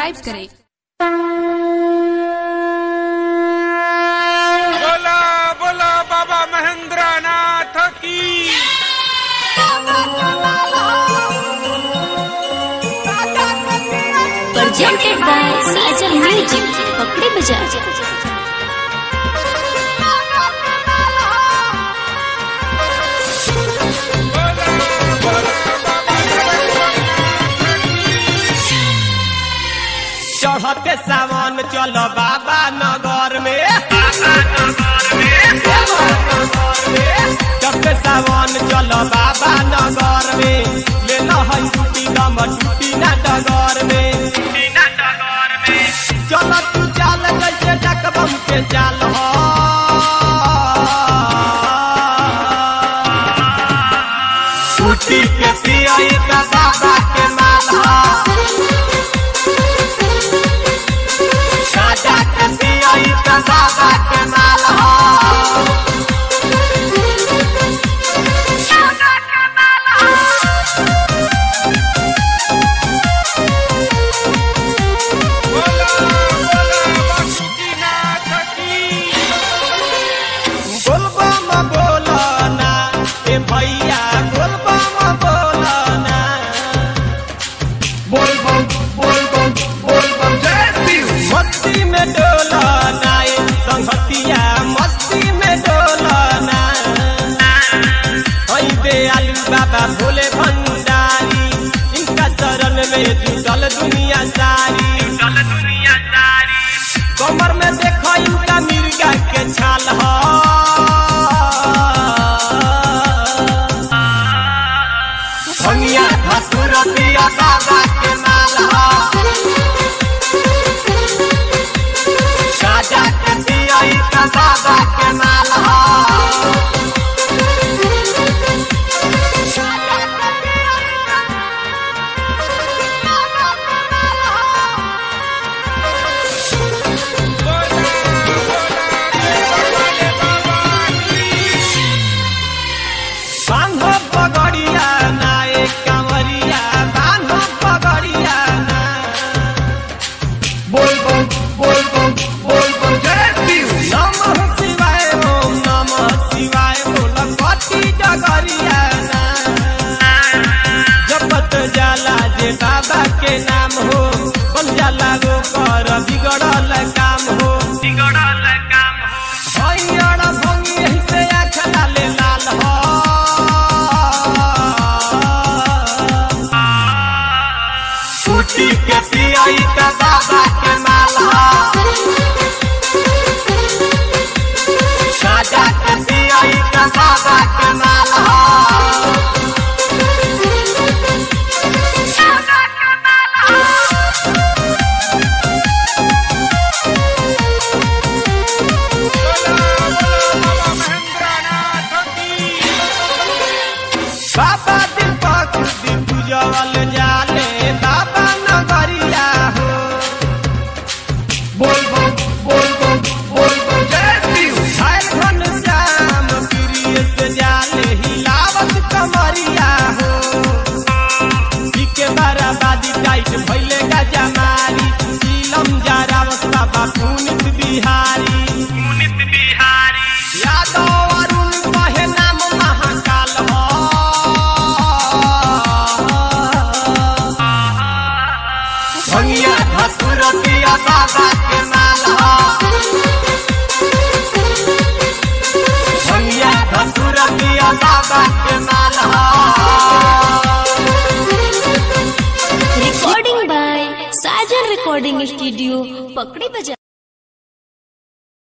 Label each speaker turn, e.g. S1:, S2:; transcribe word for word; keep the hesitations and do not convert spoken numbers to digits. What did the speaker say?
S1: Subscribe करें।
S2: बोला बोला बाबा महेंद्र नाथ की।
S3: presented by Sajan Music, पकड़ी बजा।
S4: चढ़ते सावन चलो बाबा नगर में, चढ़ते सावन चलो बाबा नगर में, ले लो है टूटी दम टूटी ना डगर में, चलो तू चाल जैसे डकबम के चाल हो, टूटी के पियाई का बाबा के माल हो, बाबा के माल हो,
S2: बोला बोला बासुकीनाथ की।
S4: बोलबम बोलना ए भैया, बोलबम बोलना, बोलबम बोलबम बोलबम जय शिव। मस्ती में डोलना ए संगतिया, मस्ती में डोलना, हई दयालु बाबा भोले भंडारी, इनका चरण में जुटल दुनिया सारी, कमर में देखो इनका मिर्गा के छाल हो, भंगिया धतूर पिया बाबा के माल हो, साजा के पिया का बाबा के माल हो, बांधो पगड़िया ना एक कंवरिया, बांधो पगड़िया ना, बोल बोल बोल बोल बोल बोल जय शिव। नमः शिवाय ओम नमः शिवाय बोल कथी डगरिया ना, जपत जाला जे बाबा के नाम हो, बन जाला वो कर बिगड़ल काम हो, बिगड़ल काम हो, हइयर भंगी एही से आँख लाले लाल हो, टूटी के पियाई का बाबा के माल हो, साजा के पियाई का बाबा के माल हो,
S2: बोला बोला बाबा महेंद्र नाथ की।
S4: बाबा दीपक दीपू जवल जाले बाबा नगरिया हो, बोल बोल बोल बोल बोल बोल जय शिव। झारखंड श्याम प्रिय से जाले हिलावत कमरिया हो, के बाराबादी टाइट भैले का जमारी, सीलम जारावत बाबा पुनित बिहारी, पुनित बिहारी, यादव अरुण कहे नाम महाकाल हो, भंगिया धतूर पिया बाबा के माल हो, भंगिया धतूर पिया बाबा के माल हो।
S3: Recording by Sajan Recording Studio, पकड़ी बजा।